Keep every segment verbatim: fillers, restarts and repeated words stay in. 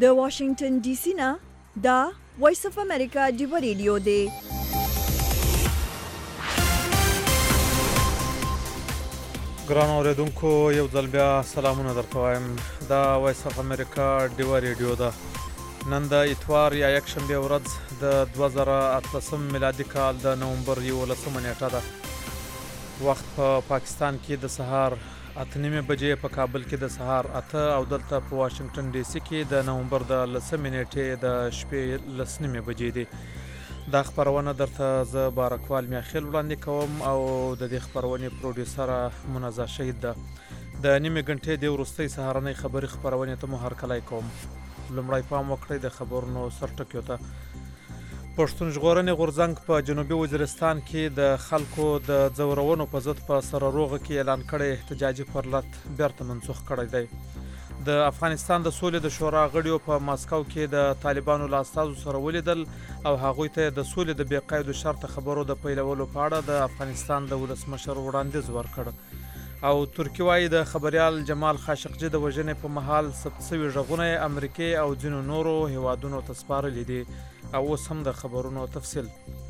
د واشنگټن ډي سي نه دا وایس اف امریکا ډیو ریډیو دی. ګرانو اوریدونکو یو ځل بیا سلامونه درته وایم. دا وایس اف امریکا ډیو ریډیو ده. نن د اتوار یا یک شنبه ورځ د دوه زره اتلسم میلادي کال د نومبر یولسمه نیټه ده. وخت په پا پاکستان کې د سهار اته نیمې بجې، په کابل کې د سهار اته او دلته په واشنگټن ډي سي کې د نومبر د لسمې نیټې د شپې لس نیمې بجې دي. دا خبرونه درته زه بارکوال میاخیل وړاندې کوم او د دې خبرونې پروډوسره منازا شهید ده. د نیمې غنټې د وروستۍ سهارنۍ خبري خبرونې ته مو هرکلی کوم. لومړی پام وکړئ د خبرونو سرټکیو ته. پښتون ژغورنې غورځنګ په جنوبي وزیرستان کې د خلکو د ځورونو په ضد په سره روغه کې اعلان کړی احتجاجي پرلط بیرته منسوخ کړی دی. د افغانستان د سولې د شورا غړیو په ماسکو کې د طالبانو له استازو سره ولیدل او هغوی ته د سولې د بې قید و شرط خبرو د پیلولو په اړه د افغانستان د ولسمشر وړاندیز ورکړ. او ترکی وايي د خبریال جمال خاشقجي د وژنې په مهال ثبت شوي غږونه امریکای او ځینو نورو هیوادونو ته سپارلي دي. او اوس هم د خبرونو تفصیل.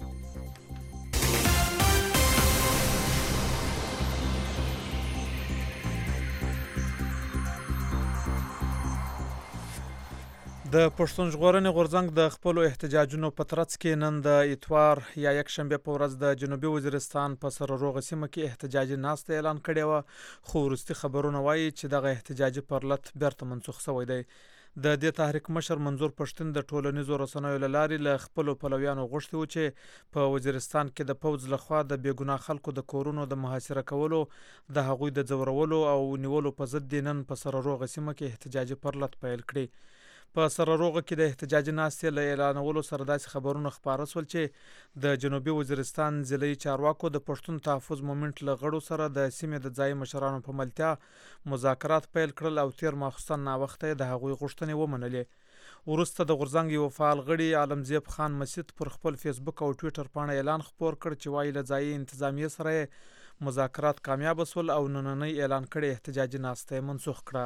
د پښتون ژغورنې غورځنګ د خپلو احتجاجونو په ترڅ کې نن د اتوار یا یک شنبه په ورځ د جنوبي وزیرستان په سره روغه سیمه کې احتجاجي ناسته اعلان کړی و، خو وروستي خبرونه وایي چې دغه احتجاجي پرلط بیرته منسوخ شوی دی. د دې تحریک مشر منظور پښتون د ټولنیزو رسنیو له لارې له خپلو پلویانو غوښتي و چې په وزیرستان کې د پوځ لخوا د بېګناه خلکو د کورونو د محاصره کولو، د هغوی د ځورولو او نیولو په ضد د نن په سره روغه سیمه کې احتجاجي پرلط پیل کړي. په سره روغه کې د احتجاجي ناستې له اعلانولو سره داسې خبرونه خپاره شول چې د جنوبي وزیرستان ضلعي چارواکو د پښتون تحفظ مومنټ له غړو سره د سیمې د ځایي مشرانو په ملتیا مذاکرات پیل کړل او تیر ماخوستن ناوخته د هغوی غوښتنې ومنلې. وروسته د غورځنګ یو فعال غړي عالمزیب خان مسید پر خپل فیسبوک او ټویټر پاڼه اعلان خپور کړ چې وايي له ځایي انتظامیې سره مذاکرات کامیاب شول او نننۍ اعلان کړي احتجاجي ناسته منسوخ کړه.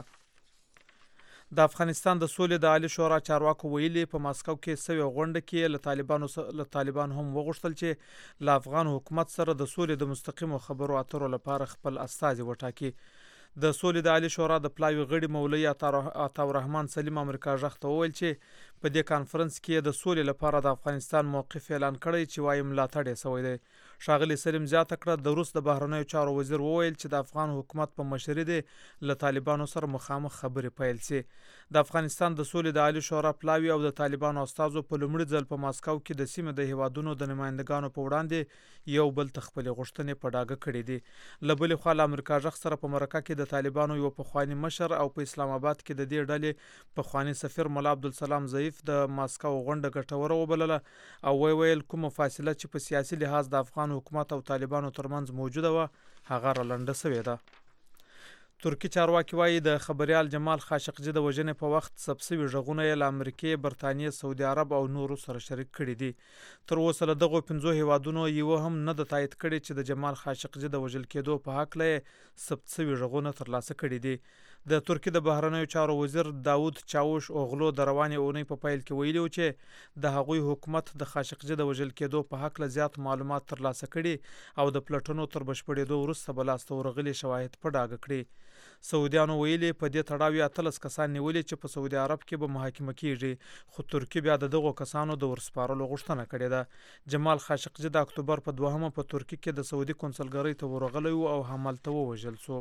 د افغانستان د سولې د عالی شورا چارواکو ویلي په ماسکو کې سوي غونډه کې له طالبانو له طالبان هم وغوښتل چې له افغان حکومت سره د سولې د مستقیمو خبرو اترو لپاره خپل استازي وټاکي. د سولې د عالی شورا د پلاوي غړي مولوي عطاءالرحمن سلیم امریکا ژغ ته وویل چې په دې کانفرنس کې د سولې لپاره د افغانستان موقف اعلان کړی چې وايي ملاتړ یې شوی دی. ښاغلي سلیم زیاته کړه د روس د بهرنیو چارو وزیر وویل چې د افغان حکومت په مشرۍ د له طالبانو سره مخامخ خبرې پیل شي. د افغانستان د سولې د عالی شورا پلاوي او د طالبانو استازو په لومړي ځل په ماسکو کې د سیمې د هیوادونو د نمائندګانو په وړاندې یو بل ته خپلې غوښتنې په ډاګه کړې دي. له بلې خوا له امریکا ژغ سره په مرکه کې د طالبانو یو پخوانی مشر او په اسلام آباد کې د دې ډلې پخوانی سفیر مولا عبدالسلام ضعیف د ماسکو غونډه ګټوره وبلله او وی ویل کومه فاصله چې په سیاسي لحاظ د افغان حکومت او طالبانو ترمنځ موجوده و هغه رالنډه شوې ده. ترکی چارواکي وايي د خبریال جمال خاشقجي د وژنې په وخت ثبت شوي غږونه یې له امریکې، برطانیې، سعودي عرب او نورو سره شریک کړي دي. تر اوسه له دغو پنځو هیوادونو یو هم نه د تایید کړي چې د جمال خاشقجي د وژل کېدو په هکله یې ثبت شوي غږونه ترلاسه کړي دي. د ترکیې د بهرنیو چارو وزیر داود چاوش اوغلو د روانې اونۍ په پیل کې ویلي و چې د هغوی حکومت د خاشقجي د وژل کېدو په هکله زیات معلومات ترلاسه کړي او د پلټنو تر بشپړېدو وروسته به لاسته ورغلي شواهد په ډاګه کړي. سعودیانو ویلي په دې تړاو یې اتلس کسان نیولي چې په سعودي عرب کې به محاکمه کیږي، خو ترکیه بیا د دغو کسانو د ورسپارلو غوښتنه کړې ده. جمال خاشقجي د اکتوبر په دوهمه په ترکیه کې د سعودي کنسلګرۍ ته ورغلی و او همالته ووژل شو.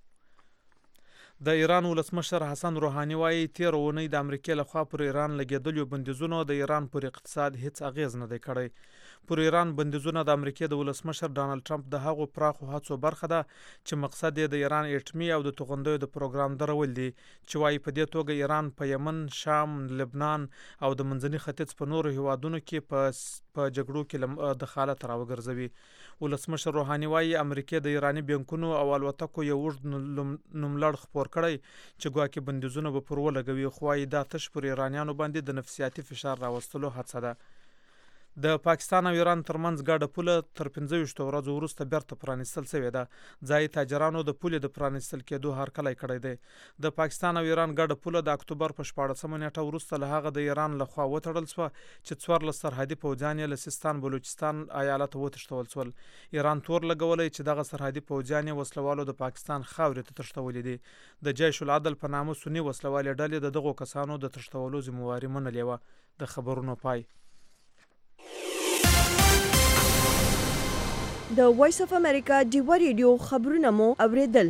د ایران ولسمشر حسن روحاني وايي تیر اونۍ د امریکای لخوا پر ایران لګیدلو بندیزونو د ایران پر اقتصاد هیڅ اغیز نه دی کړی. پر ایران بندیزونه د امریکای د ولسمشر ډانلډ ټرمپ د هغو پراخو هڅو برخه ده چې مقصد یې د ایران اټومي او د توغندیو د پروګرام درول دي، چې وايي په دې توګه ایران په یمن، شام، لبنان او د منځني ختیځ په نورو هیوادونو کې په په جګړو کې دخالت راوګرځوي. ولسمشر روحاني وايي امریکای د ایراني بانکونو او الوتکو یو اوږد نوملړ خپور کړی چې ګواکې بندیزونه به پر ولګوي، خو وايي دا تش پر ایرانیانو باندې د نفسیاتي فشار راوستلو هڅه ده. د پاکستان او ایران ترمنځ ګډه پوله تر پنځه ویشت ورځو وروسته بیرته پرانیستل شوې ده. ځایي تاجرانو د پولې د پرانیستل کېدو هرکلی کړی دی. د پاکستان او ایران ګډه پوله د اکتوبر په شپاړسمه نیټه وروسته له هغه د ایران لخوا وتړل شوه چې څوارلس سرحدي پوځیان یې له سیستان بلوچستان ایالت وتښتول شول. ایران تور لګولی چې دغه سرحدي پوځیان یې وسلوالو د پاکستان خاورې ته تښتولي دي. د جیش العدل په نامه سني وسلوالې ډلې د دغو کسانو د تښتولو ذمهواري منلې وه. د خبرونو پای. د وایس اف امریکا ډیوه ریډیو خبرونه مو اوریدل.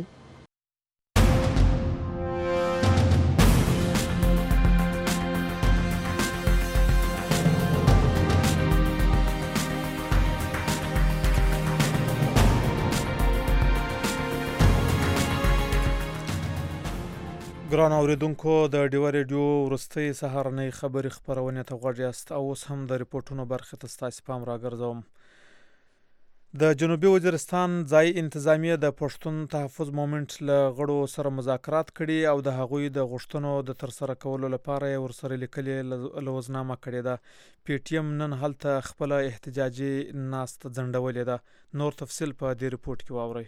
ګران اوریدونکو د ډیوه ریډیو وروستۍ سهارنۍ خبرې خپرونې ته غوږ یاست او اوس هم د ریپورټونو برخې ته ستاسې پام راګرځوم. د جنوبي وزیرستان ځایي انتظامیه د پښتون تحفظ مومنټ له غړو سره مذاکرات کړي او د هغوی د غوښتنو د ترسره کولو لپاره یې ورسره لیکلې لوزنامه کړې ده. پی ټی ایم نن هلته خپله احتجاجي ناسته ځنډولې ده. نور تفصیل په دې ریپورټ کې واورئ.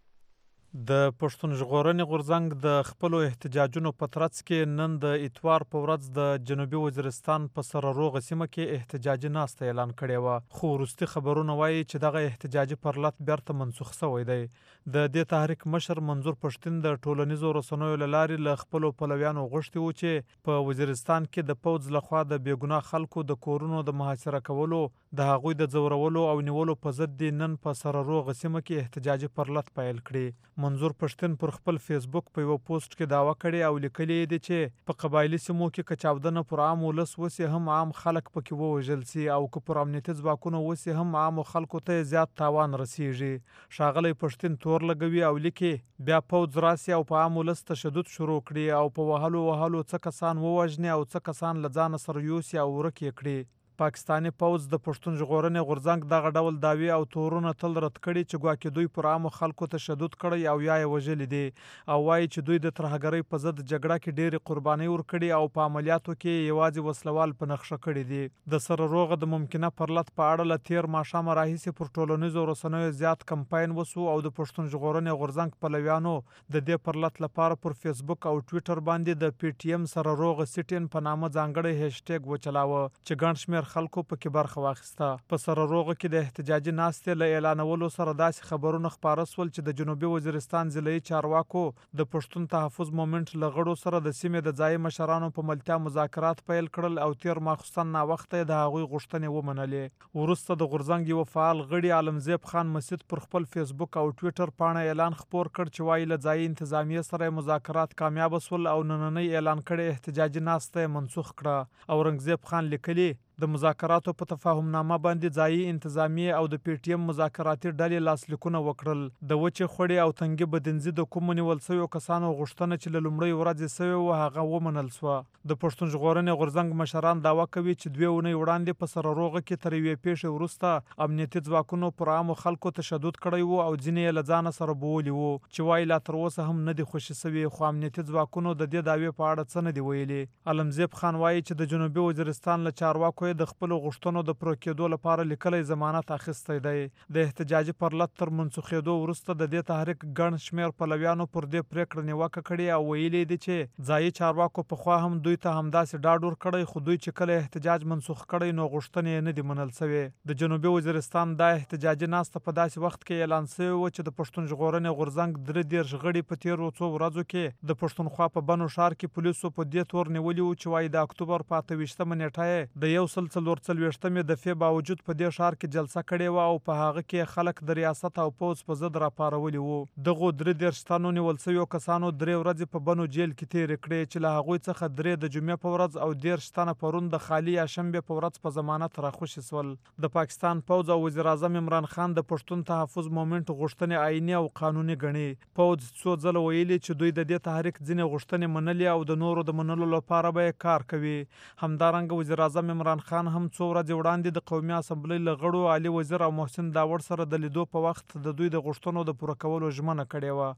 د پښتون ژغورنې غورځنګ د خپلو احتجاجونو په ترڅ کې نن د اتوار په ورځ د جنوبي وزیرستان په سره روغه سیمه کې احتجاجي ناسته اعلان کړې وه، خو وروستي خبرونه وایي چې دغه احتجاجي پرلط بیرته منسوخ شوی دی. د دې تحریک مشر منظور پښتین د ټولنیزو رسنیو له لارې له خپلو پلویانو غوښتي وو چې په وزیرستان کې د پوځ لخوا د بېګناه خلکو د کورونو د محاصره کولو، د هغوی د ځورولو او نیولو په ضد دې نن په سره روغه سیمه کې احتجاجي پرلط پیل کړي. منظور پښتین پر خپل فیسبوک په یو پوسټ کې دعوه کړې او لیکلي دي چې په قبایلي سیمو کې که چاودنه پر عام ولس وسي هم عام خلک پکې ووژل سي او که پر امنیتي ځواکونو وسي هم عامو خلکو ته زیات تاوان رسیږي. ښاغلی پښتین تور لګوي او لیکي بیا پوځ راسي او په عام ولس تشدد شروع کړي او په وهلو وهلو څه کسان ووژني او څه کسان له ځانه سره یوسي او ورک یې کړي. پاکستاني پوځ د پښتون ژغورنې غورځنګ دغه ډول دعوی او تورونه تل رد کړي چې ګواکې دوی پر عامو خلکو تشدد کړی او یا یې وژلي دي او وایي چې دوی د ترهګرۍ په ضد جګړه کې ډېرې قربانۍ ورکړي او په عملیاتو کې یوازې وسلوال په نښه کړي دي. د سره روغه د ممکنه پرلط په اړه له تیر ماښامه راهیسې پر ټولنیزو رسنیو زیات کمپاین وسو او د پښتون ژغورنې غورځنګ پلویانو د دې پرلط لپاره پر فیسبوک او ټویټر باندې د پی ټی ایم سره روغه سیټین په نامه ځانګړی هیشټیګ وچلاوه چې ګڼ شمېر خلکو پکې برخه واخیسته. په سره روغه کې د احتجاجي ناستې له اعلانولو سره داسې خبرونه خپاره سول چې د جنوبي وزیرستان ضلعي چارواکو د پښتون تحفظ مومنټ له غړو سره د سیمې د ځایي مشرانو په ملتیا مذاکرات پیل کړل او تیر ماخوستن ناوخته د هغوی غوښتنې ومنلې. وروسته د غورځنګ یو فعال غړي عالمزیب خان مسید پر خپل فیسبوک او ټویټر پاڼه اعلان خپور کړ چې وایي له ځایي انتظامیې سره مذاکرات کامیاب سول او نننۍ اعلان کړې احتجاجي ناسته منسوخ کړه. اورنګزیب خان لیکلي د مذاکراتو په تفاهم نامه باندې ځایي انتظامیې او د پی ټی ایم مذاکراتي ډلې لاسلیکونه وکړل. د وچې خوړې او تنګي بدنزي د کومو نیول شویو کسانو غوښتنه چې له لومړۍ ورځې سوې وه هغه ومنل سوه. د پښتون ژغورنې غورځنګ مشران دعوه کوي چې دوې اونۍ وړاندې په سره روغه کې تر یوې پیښې وروسته امنیتي ځواکونو پر عامو خلکو تشدد کړی و او ځینې یې له ځانه سره بولي وو چې وایي لا تر اوسه هم نه دي خوشي سوي، خو امنیتي ځواکونو د دې دعوې په اړه څه نه دي ویلي. علمزیب خان وایي چې د جنوبي وزیرستان له چارواکو د خپلو غوښتنو د پوره کېدو لپاره لیکلی ضمانت اخیستی دی. د احتجاجي پرلط تر منسوخېدو وروسته د دې تحریک ګڼ شمېر پلویانو پر دې پرېکړه نیوکه کړې او ویلي دي چې ځایي چارواکو پخوا هم دوی ته همداسې ډاډ ورکړی، خو دوی چې کله احتجاج منسوخ کړی نو غوښتنې یې نه دي منل سوې. د جنوبي وزیرستان دا احتجاجي ناسته په داسې وخت کې اعلان سوې وه چې د پښتون ژغورنې غورځنګ درې دېرش غړي په تېرو څو ورځو کې د پښتونخوا په بنو ښار کې پولیسو په دې تور نیولي وو چې وایي د اکتوبر په اته ویشتمه نیټه یې د یو سل څلور څلوېښتمې دفعې باوجود په دې ښار کې جلسه کړې وه او په هغه کې خلک د ریاست او پوځ په ضد راپارولي وو. دغو درې دېرش تنو نیول سویو کسانو درې ورځې په بنو جیل کې تېرې کړې چې له هغوی څخه درې د جمعې په ورځ او دېرش تنه پرون د خالي یا شنبې په ورځ په ضمانت راخوشي سول. د پاکستان پوځ او وزیر اعظم عمران خان د پښتون تحفظ مومنټ غوښتنې آئیني او قانوني ګڼي. پوځ څو ځله ویلي چې دوی د دې تحریک ځینې غوښتنې منلي او د نورو د منلو لپاره به یې کار کوي. همدارنګه وزیر اعظم عمران خان هم څو ورځې وړاندې د قومي اسمبلۍ له غړو علي وزیر او محسن داوړ سره د لیدو په وخت د دوی د غوښتنو د پوره کولو ژمنه کړې وه.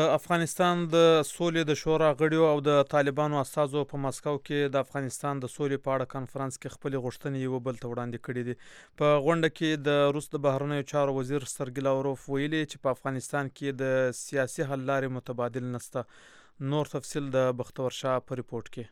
افغانستان د سولې د شورا غړیو او د طالبانو استازو په مسکو کې د افغانستان د سولې په اړه کانفرنس کې خپل غوښتنې یو بل ته وړاندې کړې دي. په غونډه کې د روس د بهرنیو چارو وزیر سرګی لاوروف ویلي چې په افغانستان کې د سیاسي حل لارې متبادل نشته. نور تفصیل د بختور شاه په ریپورت کې.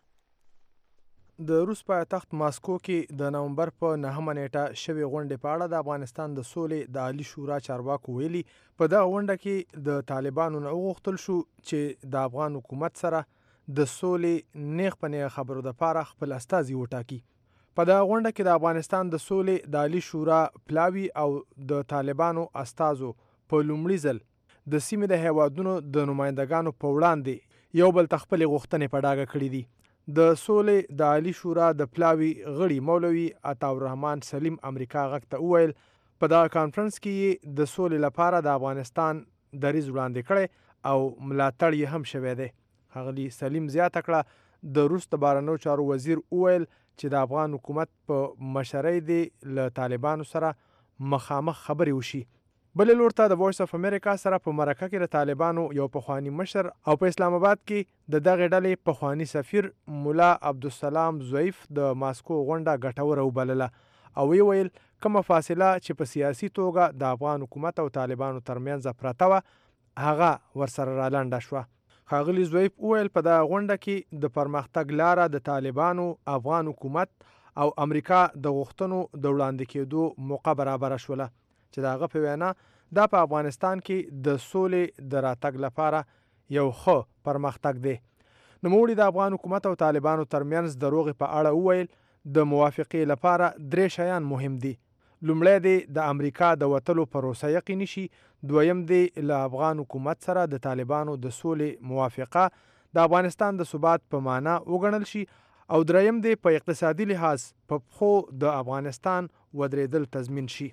د روس پایتخت ماسکو کې د نومبر په نهمه نیټه شوې غونډې په اړه د افغانستان د سولې د عالی شورا چارواکو ویلي په دغه غونډه کې د طالبانو نه وغوښتل شو چې د افغان حکومت سره د سولې نیغ په نیغه خبرو دپاره خپل استازي وټاکي. په دغه غونډه کې د افغانستان د سولې د عالی شورا پلاوي او د طالبانو استازو په لومړي ځل د سیمې د هیوادونو د نمایندګانو په وړاندې یو بل ته خپلې غوښتنې په ډاګه کړي دي. د سولې د عالی شورا د پلاوي غړي مولوي عطاالرحمن سلیم امریکا غږ ته وویل په دغه کانفرنس کې د سولې لپاره د افغانستان دریځ وړاندې کړی او ملاتړ یې هم شوی دی. ښاغلي سلیم زیاته کړه د روس د بهرنیو چارو وزیر وویل چې د افغان حکومت په مشرۍ دې له طالبانو سره مخامخ خبرې وشي. بلې لور ته د وایس اف امریکا سره په مرکه کې د طالبانو یو پخوانی مشر او په اسلام آباد کې د دغې ډلې پخوانی سفیر مولا عبدالسلام ضعیف د ماسکو غونډه ګټوره وبلله او ویې ویل کومه فاصله چې په سیاسي توګه د افغان حکومت او طالبانو ترمنځ پرته وه هغه ورسره رالنډه شوه. ښاغلي ضعیف وویل په دغه غونډه کې د پرمختګ لاره د طالبانو، افغان حکومت او امریکا د غوښتنو د وړاندې کېدو موقع برابره شوله چې د هغه په وینا دا په افغانستان کې د سولې د راتګ لپاره یو ښه پرمختګ دی. نوموړي د افغان حکومت او طالبانو ترمنځ د روغې په اړه وویل د موافقې لپاره درې شیان مهم دي. لومړی دی د امریکا د وتلو پروسه یقیني شي. دویم دی له افغان حکومت سره د طالبانو د سولې موافقه د افغانستان د ثبات په معنا وګڼل شي او دریم دی په اقتصادي لحاظ په پښو د افغانستان ودرېدل تضمین شي.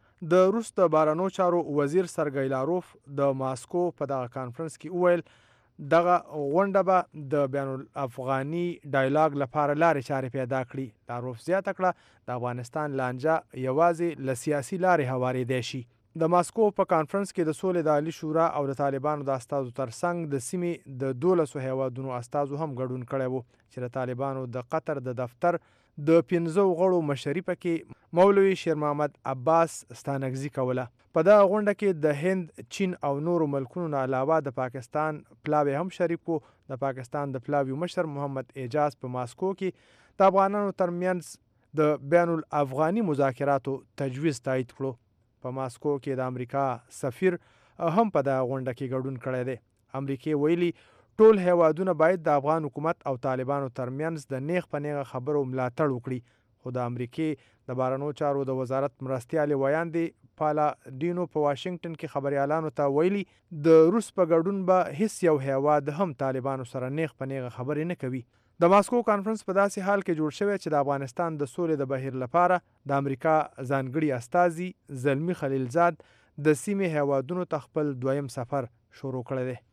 د روس د بهرنیو چارو وزیر سرګی لاروف د ماسکو په دغه کانفرنس کې وویل دغه غونډه به د بین الافغاني ډایلاګ لپاره لارې چارې پیدا کړي. لاروف زیاته کړه د افغانستان لانجه یوازې له سیاسي لارې هوارېدی شي. د ماسکو په کانفرنس کې د سولې د عالی شورا او د طالبانو د استازو ترڅنګ د سیمې د دولسو هیوادونو استازو هم ګډون کړی و چې د طالبانو د قطر د دفتر د پنځو غړو مشري پکې مولوي شیر محمد عباس ستانکزي کوله. په دغه غونډه کې د هند، چین او نورو ملکونو نه علاوه د پاکستان پلاوی هم شریک و. د پاکستان د پلاوی مشر محمد اعجاز په ماسکو کې د افغانانو ترمنځ د بین الافغاني مذاکراتو تجویز تایید کړو. په ماسکو کې د امریکا سفیر هم په دغه غونډه کې ګډون کړی دی. امریکې ویلي ټول هیوادونه باید د افغان حکومت او طالبانو ترمنځ د نیغ په نیغه خبرو ملاتړ وکړي. خو د امریکې د بهرنیو چارو د وزارت مرستیالې ویاندې پالا ډینو په واشنګټن کې خبریالانو ته ویلي د روس په ګډون به هیڅ یو هیواد هم طالبانو سره نیغ په نیغه خبرې نه کوي. د ماسکو کانفرنس په داسې حال کې جوړ شوی چې د افغانستان د سولې د بهیر لپاره د امریکا ځانګړي استازي زلمي خلیلزاد د سیمې هیوادونو ته خپل دویم سفر شروع کړی دی.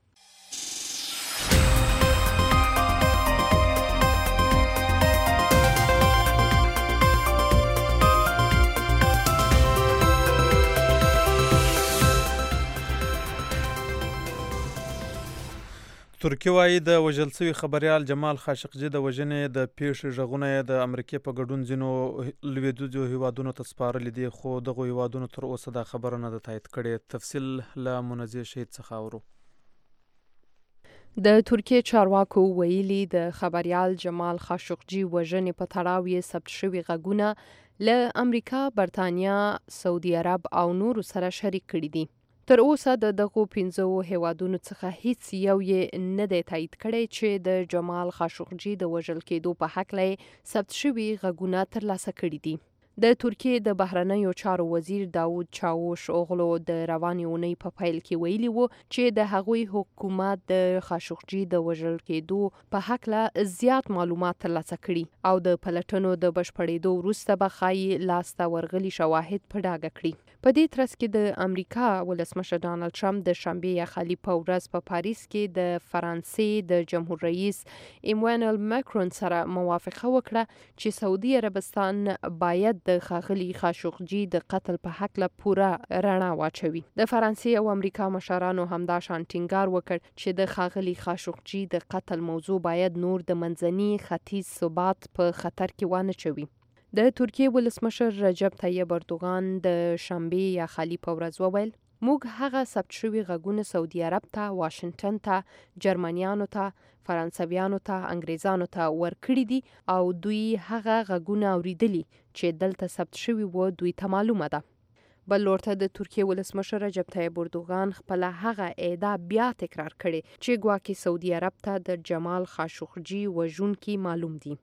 ترکیه وايي د وژل شوي خبریال جمال خاشقجي د وژنې د پیښې غږونه د امریکې په ګډون ځینو لویدیځو هیوادونو ته سپارلي دي خو دغو هیوادونو تر اوسه دا خبره نه ده تایید کړې. تفصیل له منزه شهید څخه اورو. د ترکیه چارواکو ویلي د خبریال جمال خاشقجي وژنې په تړاو یې ثبت شوي غږونه له امریکا، برطانیا، سعودي عرب او نورو سره شریک کړي دي. تر اوسه د دغو پنځو هیوادونو څخه هیڅ یو یې نه دی تایید کړی چې د جمال خاشقجي د وژل کېدو په هکله یې ثبت شوي غږونه ترلاسه کړي دي. د ترکیې د بهرنیو چارو وزیر داود چاوش اوغلو د روانې اونۍ په پیل کې ویلي وو چې د هغوی حکومت د خاشقجي د وژل کېدو په هکله زیات معلومات ترلاسه کړي او د پلټنو د بشپړېدو وروسته به ښایي لاسته ورغلي شواهد په ډاګه کړي. په دې ترڅ کې د امریکا ولسمشر ډانلډ ټرمپ د شنبې یا خالي په ورځ په پاریس کې د فرانسې د جمهور رئیس ایمانوئل ماکرون سره موافقه وکړه چې سعودي عربستان باید د ښاغلي خاشقجي د قتل په هکله پوره رڼا واچوي. د فرانسې او امریکا مشرانو همدا شان ټینګار وکړ چې د ښاغلي خاشقجي د قتل موضوع باید نور د منځني ختیځ ثبات په خطر کې وانه چوي. د ترکیې ولسمشر رجب طیب اردوغان د شنبې یا خالی په ورځ وویل موږ هغه ثبت شوي غږونه سعودي عرب ته، واشنگټن ته، جرمنیانو ته، فرانسویانو ته، انګریزانو ته ورکړي دي او دوی هغه غږونه اوریدلي چې دلته ثبت شوي وو دوی ته معلومه ده. بل لورته د ترکیې ولسمشر رجب طیب اردوغان خپل هغه ادعا بیا تکرار کړي چې ګواکې سعودي عرب ته د جمال خاشقجي وژونکي معلوم دي.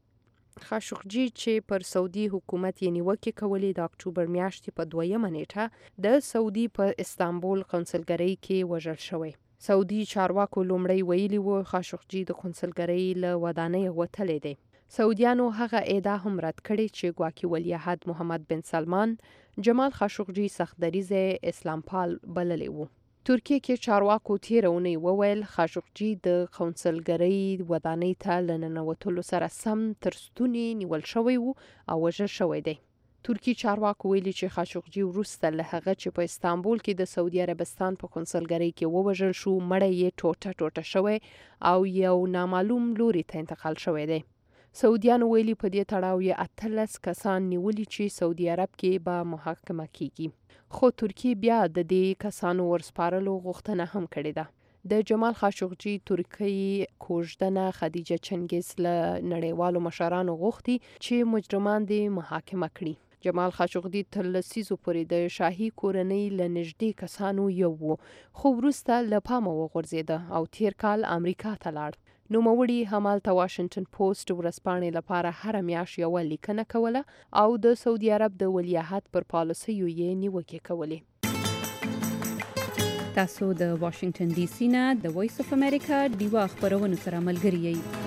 خاشقجي چې پر سعودي حکومت یې نیوکې کولې د اکتوبر میاشتې په دویمه نیټه د سعودي په استانبول قونسلګرۍ کې وژل شوی. سعودي چارواکو لومړی ویلي وو خاشقجي د قونسلګرۍ له ودانۍ وتلی دی. سعودیانو هغه ادعا هم رد کړې چې ګواکې ولیعهد محمد بن سلمان جمال خاشقجي سخت دریځی اسلام پال بللی وو. ترکیه کې چارواکو تیره اونۍ وویل خاشقجي د قونسلګرۍ ودانۍ ته له ننوتلو سره سم تر ستوني نیول شوی وو او وژل شوی دی. ترکی چارواکو ویلي چې خاشقجي وروسته له هغه چې په استانبول کې د سعودي عربستان په قونسلګرۍ کې ووژل شو مړی یې ټوټه ټوټه شوی او یو نامعلوم لوري ته انتقال شوی دی. سعودیانو ویلي په دې تړاو یې اتلس کسان نیولي چې سعودي عرب کې به محاکمه کیږي. خو ترکیه بیا د دې کسانو ورسپارلو غوښتنه هم کړې ده. د جمال خاشقجي ترکیې کوژدنه خدیجه چنګیز له نړیوالو مشرانو غوښتي چې مجرمان دې محاکمه کړي. جمال خاشقجي تر لسیزو پورې د شاهي کورنۍ له نږدې کسانو یو و خو وروسته له پامه وغورځېده او تیر کال امریکا ته لاړ. نوموړي همالته واشنگټن پوسټ ورځپاڼې لپاره هره میاشت یوه لیکنه کوله او د سعودي عرب د ولیعهد پر پالیسیو یې نیوکې کولې. تاسو د واشنگټن ډي سي نه د وایس اف امریکا ډیوا خبرونو سره ملګری یئ.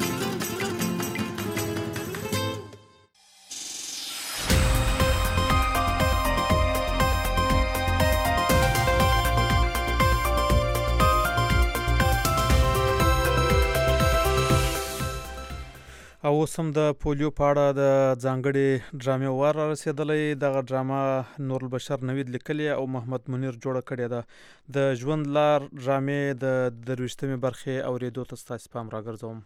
او اوس هم د پولیو په اړه د ځانګړې ډرامې وار را رسېدلی. دغه ډرامه نور البشر نوید لیکلې او محمد منیر جوړه کړې ده. د ژوند لار ډرامې د درویشتمې برخې اورېدو ته ستاسې پام راګرځوم.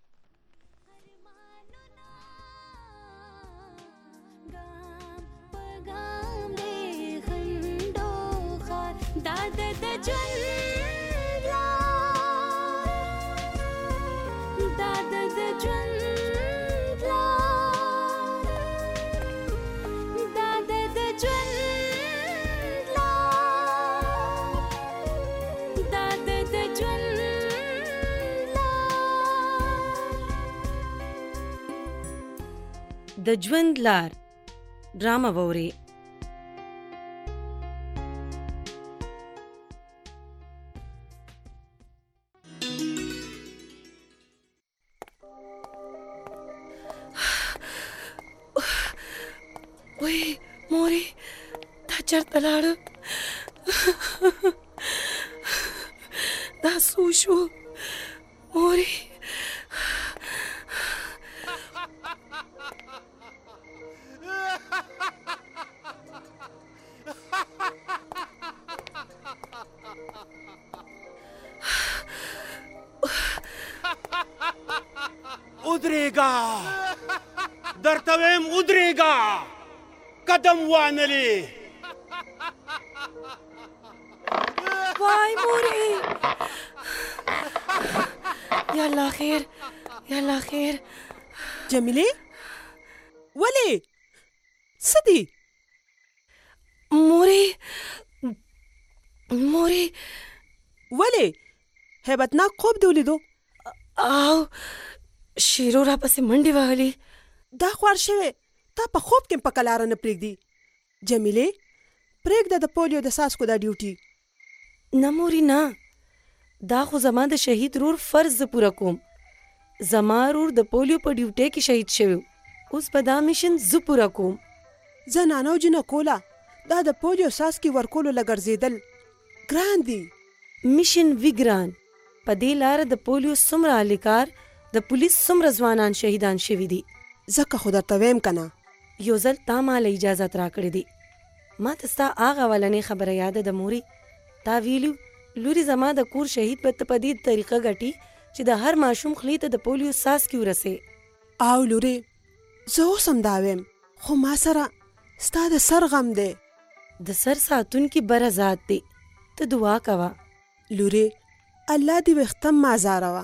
د ژوند لار ډرامه ووري. وای موري دا چرته لاړه دا څه شو موري؟ ودرېږه درته ویم ودرېږه قدم وانلې. وای مورې یا الله خیر یا الله خیر. جمیلې ولې څه دي؟ مورې مورې ولې هیبتناک خوب دې ولیدو او شیرو را پسې منډې وهلې؟ دا خوار شوی تا په خوب کې په کلاره نه پرېږدي. جمیلې پرېږده د پولیو د څاڅکو دا ډیوټي. نه مورې نه، دا خو زما د شهید رور فرض زه پوره کوم. زما رور د پولیو په ډیوټۍ کې شهید شوی، اوس به دا میشن زه پوره کوم. زنانو جنه کوله دا د پولیو څاڅکي ورکولو لګرځېدل ګران دي. میشن وی ګران. په دې لاره د پولیو څومره اهلکار د پولیس څومره ځوانان شهیدان شوي دي. ځکه خو درته ویم که نه یو ځل تا مال اجازت راکړې دی. ما ته ستا هغه اولنۍ خبره یاده د موري. تا ویلو لوري زما د کور شهید به ته په دې طریقه ګټي چې د هر ماشوم خولې ته د پولیو څاڅکي ورسې. او لورې زه اوس هم دا ویم، خو ما سره ستا د سر غم دی. د سر ساتونکي بره ذات دی. ته دعا کوه لورې، الله دې وختم مازاروه.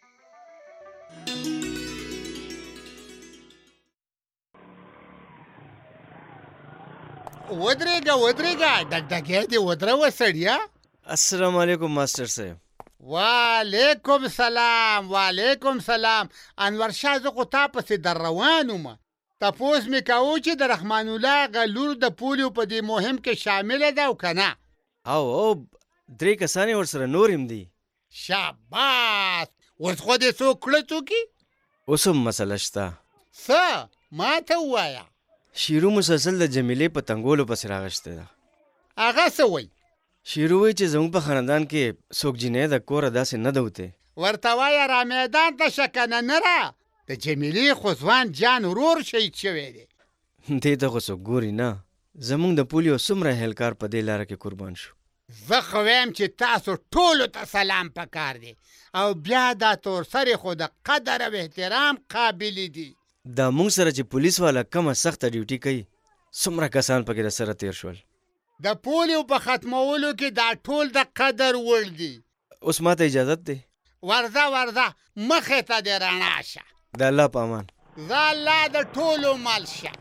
ودرېږه ودرېږه ډګډګې دې ودروه سړیه. السلام علیکم ماسټر صاحب. وعلیکم سلام وعلیکم سلام. انور شاه زه خو تا پسې در روان وم. تپوس مې کوو چې د رحمان الله هغه لور د پولیو په دې مهم کې شامله ده او که نه. او او درې کسانې ورسره نور هم دي. شاباس. اوس خو دې څوک کړه څوکي؟ اوس هم مسله شته. څه ما ته ووایه. شیرو مسلسل د جمیلې په تنګولو پسې راغشته ده. هغه څه وایي؟ شیرو وایي چې زموږ په خاندان کې څوک جینۍ د کوره داسې نه ده وتی. ورته وایه را میدان ته شه کنه نه را. د جمیلې خو ځوان جان ورور شهید شوی دی. دې ته خو څوک ګوري نه. زموږ د پولیو څومره اهلکار په دې لاره کې قربان شو. زه خو ویم چې تاسو ټولو ته سلام پکار دی او بیا دا تورسرې خو د قدر او احترام قابلې دي. دا موږ سره چې پولیس والا کمه سخته ډیوټي کوي څومره کسان پکې د سره تیر شول. د پولیو په ختمولو کې دا ټول د قدر وړ دي. اوس ما ته اجازت دی؟ ورځه ورځه مخې ته دې رڼا شه. د الله په امان. زه الله د ټولو مل شه.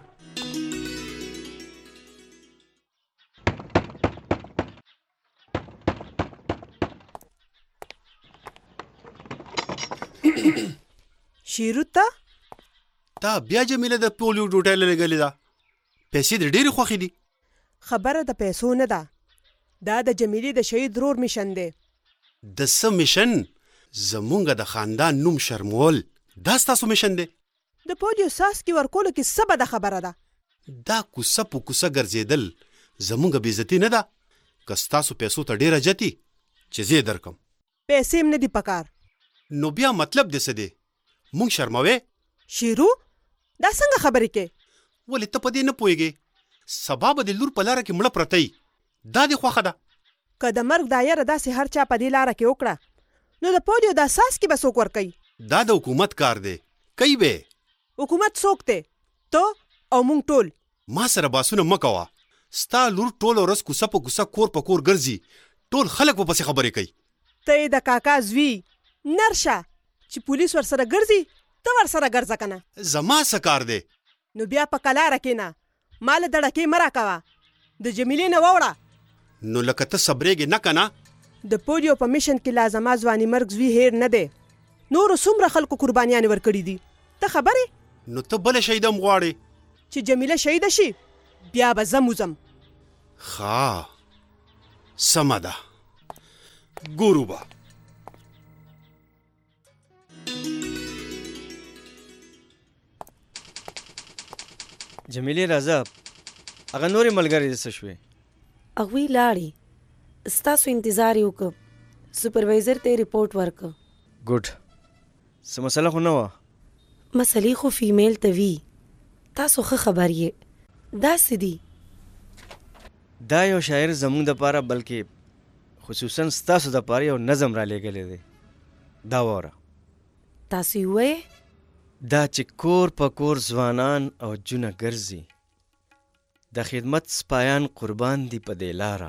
شیرو ته تا بیا جمیله د پولیو ډوټۍ لګلې ده. پیسې دې ډېرې خوښې دي. خبره د پیسو نه ده، دا د جمیلې د شهید رور میشن دی. د څه میشن؟ زمونږ د خاندان نوم شرمول دا ستاسو میشن دی؟ د پولیو څاڅکي ورکولو کې څه بده خبره ده؟ دا کوڅه په کوڅه ګرځېدل زمونږ بېعزتي نه ده؟ که ستاسو پیسو ته ډېره جتي چې زه یې درکم. پیسې هم نه دي پکار. نو بیا مطلب دې څه دی؟ مونږ شرموې؟ شیرو دا څنګه خبرې کې؟ ولې ته په دې نه پوهېږې؟ سبا به د لور په لاره کې مړه پرته یي. دا دې خوښه ده؟ که د مرګ دا یره داسې هر چا په دې لاره کې وکړه نو د پولیو دا څاڅکي به څوک ورکوي؟ دا د حکومت کار دی. کوي به. حکومت څوک دی؟ ته او موږ ټول. ما سره باسونه مه کوه. ستا لور ټوله ورځ کوڅه په کوڅه کور په کور ګرځي. ټول خلک په پسې خبرې کوي. ته یې د کاکا زوی نرشه چې پولیس ورسره ګرځي ته ورسره ګرځه که نه. زما څه کار دی؟ نو بیا په کلاره کښېنه، ما له دړکې مه راکوه. د جمیلې نه واوړه. نو لکه ته صبرېږې نه که نه؟ د پولیو په میشن کې لا زما ځواني مرګ زوی هیر نه دی. نورو څومره خلکو قربانیانې ورکړي دي. ته خبرې؟ نو ته بله شهیدم غواړې؟ چې جمیله شهیده شي بیا به زه موزم. ښه سمه ده، ګورو به. جمیلې راځه، هغه نورې ملګرې دې څه شوې؟ هغوی لاړې. ستاسو انتظار یې وکړ. سپروایزر ته یې رپورټ ورکړ. ګوډ. څه مسله خو نه وه؟ مسلې خو فیمیل ته وي. تاسو ښه خبر یې. داسې دي. دا یو شاعر زموږ دپاره بلکې خصوصا ستاسو دپاره یو نظم را لېږلی دی. دا واوره. تاسو یې ووایې؟ دا چې کور په کور ځوانان او جونه ګرځي، د خدمت سپایان قربان دي په دې لاره.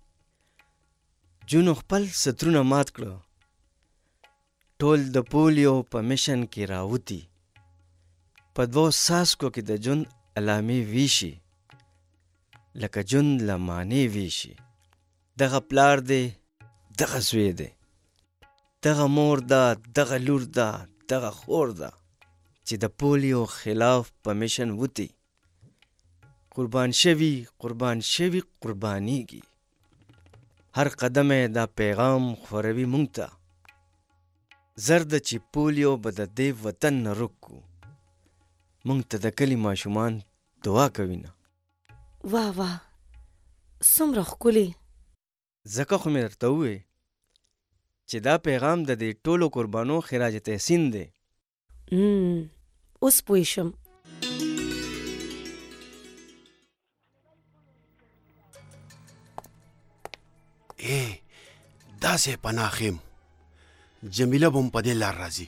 جونو خپل سترونه مات کړه، ټول د پولیو په میشن کې راوتي. په دوو څاڅکو کې د ژوند علامې ویشي، لکه ژوند له معنې ویشي. دغه پلار دی، دغه زوی دی، دغه مور ده، دغه لور ده، دغه خور ده چې د پولیو خلاف په میشن وتی. قربان شوي قربان شوي قربانیږي. هر قدم دا پیغام خوروي مونږ ته. زر ده چې پولیو به د دې وطن نه رک کړو. مونږ ته د کلي ماشومان دعا کوي نه. واه واه څومره ښکلې. ځکه خو مې درته ووې چې دا پیغام د دې ټولو قربانو خراج تحسین دی. اوس پوه شم. ای داسې پناه خیم جمیله به هم په دې لار راځي.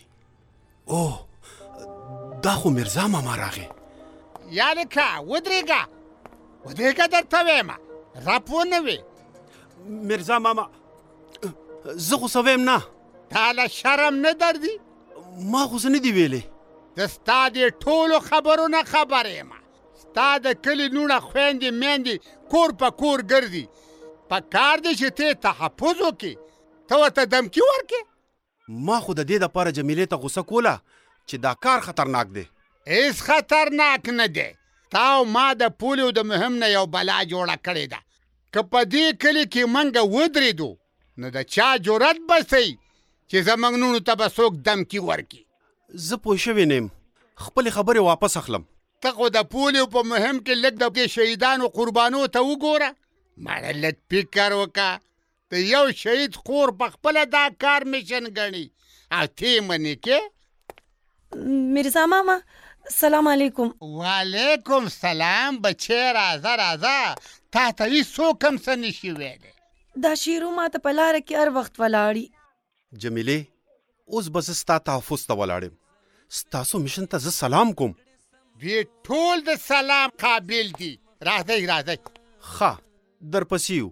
او دا خو میرزا ماما راغی. یا لکه ودرېږه ودرېږه درته ویمه رپ ونه وې. میرزا ماما زه خو څه ویم نه. تا له شرم نه درځي؟ ما خو څه نه دي ویلې. د ستا دې ټولو خبرو نه خبر یم. ستا د کلي لوڼه خویندې میندې کور په کور ګرځي. په کار دی چې ته تحفظ وکړې ته ورته دمکي ورکې. ما خو د دې دپاره جمیلې ته غوسه کوله چې دا کار خطرناک دی. هیڅ خطرناک نه دی. تا او ما د پولیو د مهم نه یو بلا جوړه کړې ده. که په دې کلي کې منګه ودرېدو نو د چا جرأت به صحیح چې زموږ نونو ته به څوک دمکي ورکړي. زه پوه شوی نه یم. خپلې خبرې واپس اخلم. ته خو د پولیو په مهم کې لږ د دې شهیدانو قربانو ته وګوره. مړه لږ فکر وکړه. ته یو شهید خور په خپله دا کار میشن ګڼي او ته یې منې کې. میرزا ماما سلام علیکم. وعلیکم سلام بچی راځه راځه. تا ته هېڅوک هم څه نشي ویلی. دا شیرو ما ته په لاره کې هر وخت ولاړي. جمیلې اوس به زه ستا تحفظ ته ولاړ یم. ستاسو میشن ته زه سلام کوم. دوی ټول د سلام قابل دي. راځئ راځئ. ښه درپسې یو.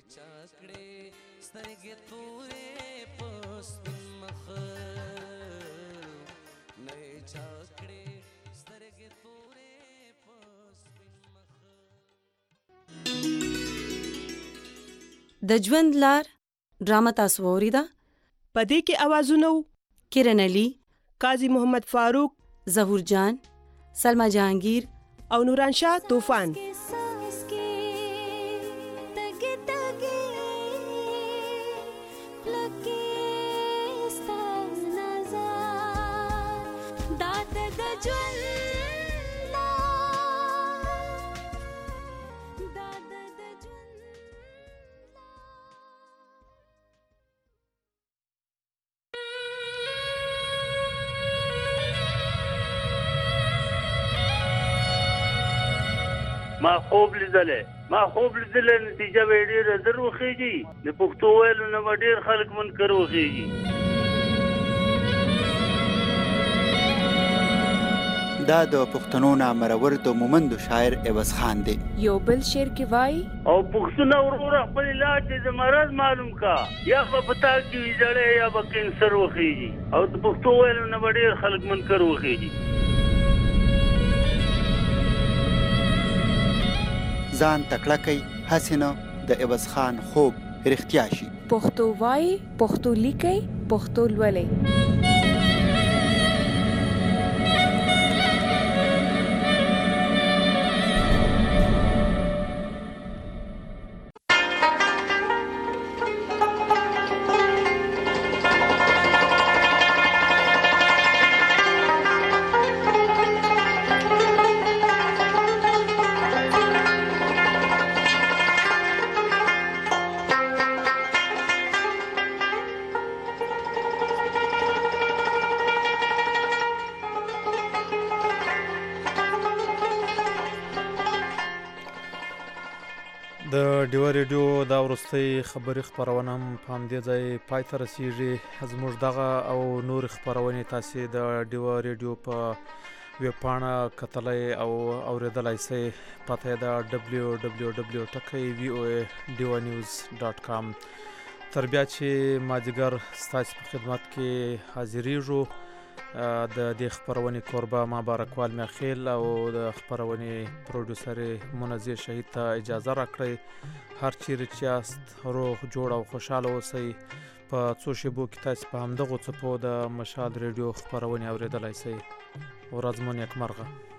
د ژوند لار ډرامه تاسو واوریده. په دې کې اوازونه وو کرن علي، قاضي محمد فاروق، ظهور جان، سلما جهانگیر او نوران شاه طوفان. ما خوب لیدلې ما خوب لیدلې نتیجه به ډېره زر وخېږي. د پښتو ویلو نه به ډېر خلک منکر وخېږي. دا د پښتنو نامرور د مومندو شاعر عوض خان دی. یو بل شعر کې وایي او پښتونه وروره خپل علاج د مرض معلوم کا. یا به پتا کې وي زړې یا به کینسر وخېږي. او د پښتو ویلو نه به ډېر خلک منکر وخېږي. ځان تکړه کوي هسې نه د عوض خان خوب رښتیا شي. پښتو وایي، پښتو لیکئ، پښتو لولئ. د ډیوا ریډیو دا وروستۍ خبري خپرونه هم په همدې ځای پای ته رسیږي. زموږ دغه او نور خپرونې تاسې د ډیوا ریډیو په ویب پاڼه کتلی او اورېدلی سئ. پته یې ده ډبلیو ډبلیو ډبلیو ټکی وی او ای ډیوا نیوز ډاټ کام. تر بیا چې مازدیګر ستاسې په خدمت کې حاضرېږو. د دې خپرونې کوربه ما بارکوال میاخیل او د خپرونې پروډوسر منزه شهید ته اجازه راکړئ. هر چیرې چې یاست روغ جوړ او خوشحاله اوسئ. په څو شیبو کې تاسې په همدغو څپو د مشال ریډیو خپرونې اورېدلی سئ. ورځ مو نیکمرغه.